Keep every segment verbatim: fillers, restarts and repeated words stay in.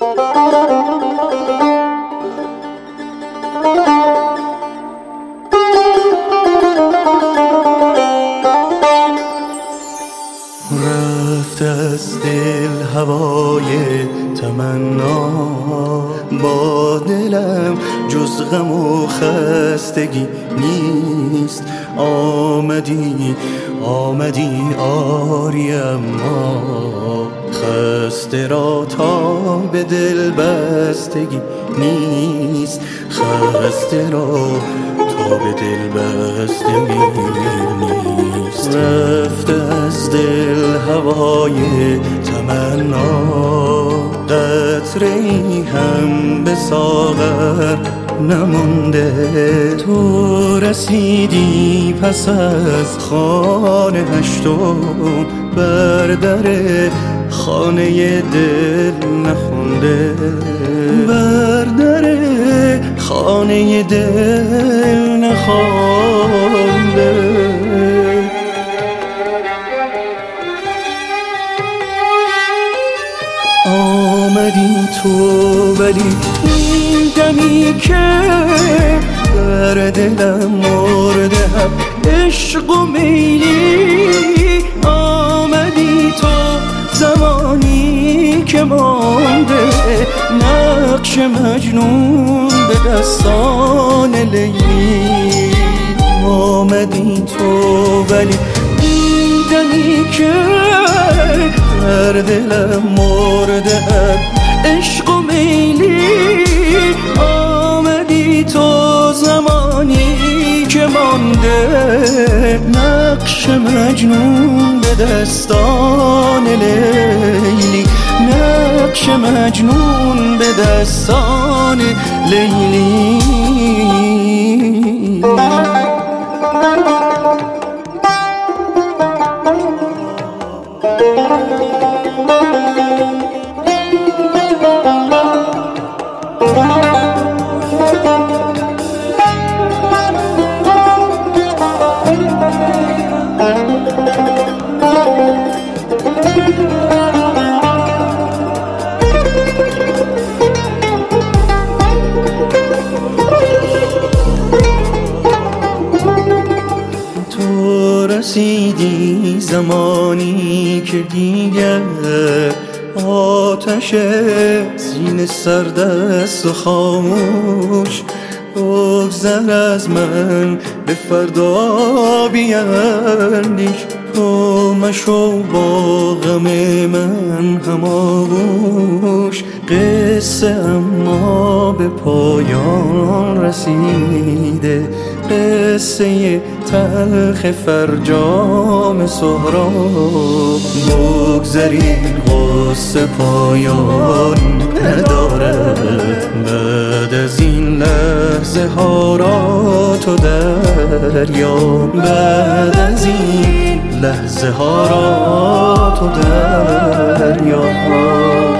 رفت از دل هوای تمنا، با دلم جز غم و خستگی نیست. آمدی آمدی آری اما خسته را تا به دل بستگی نیست. خسته را تا به دل بستگی نیست. رفت از دل هوای تمنا، قطره‌ای هم به ساغر نمانده. تو رسیدی پس از خانه هشتم، بر در خانه دل نخونده. بر در خانه دل نخونده. آمدی تو ولی این دمی که در دلم مرده هم عشق و میلی. آمدی تو زمانی که مانده نقش مجنون به دستان لیلی. آمدی تو ولی این دمی که در دلم مرده هم عشق و میلی. آمدی تو زمانی که مانده نقش مجنون به دستان لیلی. نقش مجنون به دستان لیلی. تو رسیدی زمانی که دیگر آتش سینه سرد است و خاموش. بگذر از من به فردا بیندیش. تو مشو با غم من هماغوش. قصه اما به پایان رسیده. قصه تلخ فرجام سهراب. بگذری قصه پایان ندارد. بعد از این لحظه ها را تو دریاب. بعد از این لحظه ها را تو دریاب.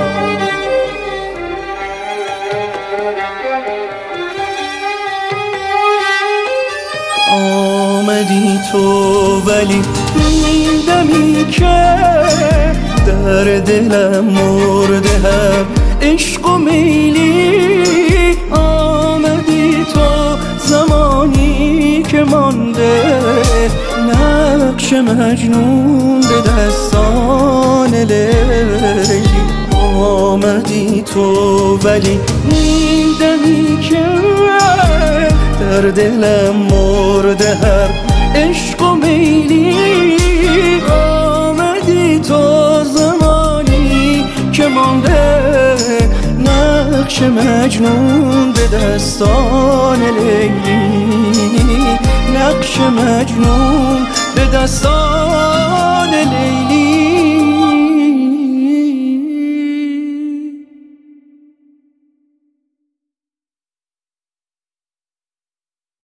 آمدی تو ولی این دمی که در دلم مرده هم عشق و میلی. آمدی تو زمانی که مانده نقش مجنون به دستان لیلی. آمدی تو ولی این دمی که در دلم مرده هر عشق و میلی. آمدی تو زمانی که مانده نقش مجنون به دستان لیلی. نقش مجنون به دستان لیلی.